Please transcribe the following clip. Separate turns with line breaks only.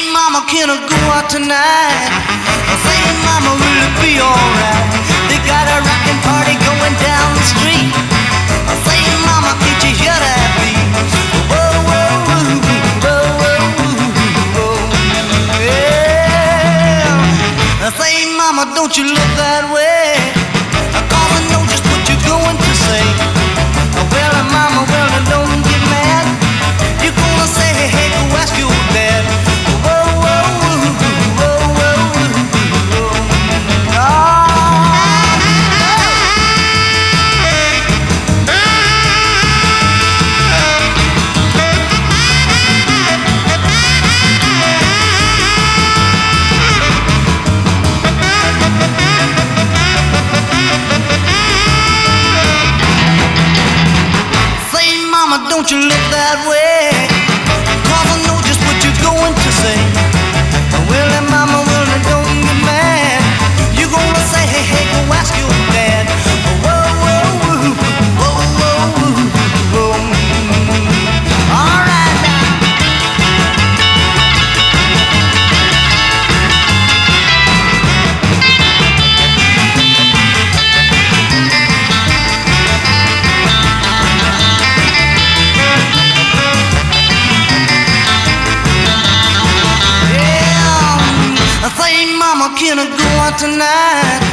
mama, can I go out tonight? Say, mama, will it be alright? They got a rockin' party going down the street. Say, mama, can't you hear that beat? Whoa, whoa, whoa, whoa, whoa, whoa, yeah. Say, mama, don't you look that way, 'cause I know just what you're going to say. Well, mama, well, don't get mad. You're gonna say, hey, hey, go ask your dad. Whoa, whoa, whoa, whoa, whoa, whoa. Say, mama, don't you look that way, 'cause I know just what you're going to say. Well, mama, well, don't get mad. You're gonna say, hey, hey, go ask your dad. Whoa, whoa, whoa, whoa, whoa, whoa. All right now. Say, mama, can I go out tonight?